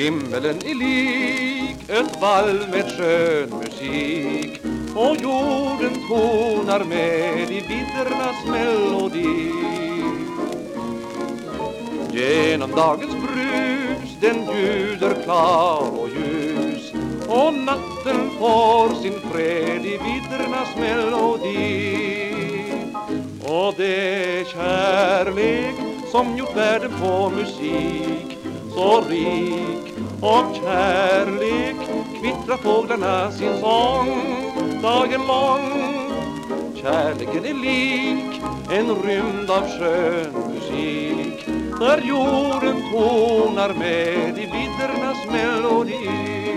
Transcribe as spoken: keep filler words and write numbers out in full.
Himmelen är lik ett valv med skön musik, och jorden tonar med i viddernas melodi. Genom dagens brus den ljuder klar och ljus, och natten får sin fred i viddernas melodi. Och det är kärlek som gjort världen på musik så rik, och kärlek kvittrar fåglarna sin sång dagen lång. Kärleken är lik en rymd av skön musik, där jorden tonar med i viddernas melodi.